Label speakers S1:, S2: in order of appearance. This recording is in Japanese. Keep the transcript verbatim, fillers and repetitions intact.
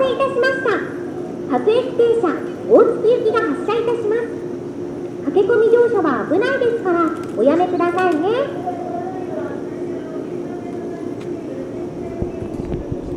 S1: せいたしました。各駅停車、大月行きが発車いたします。駆け込み乗車は危ないですからおやめくださいね。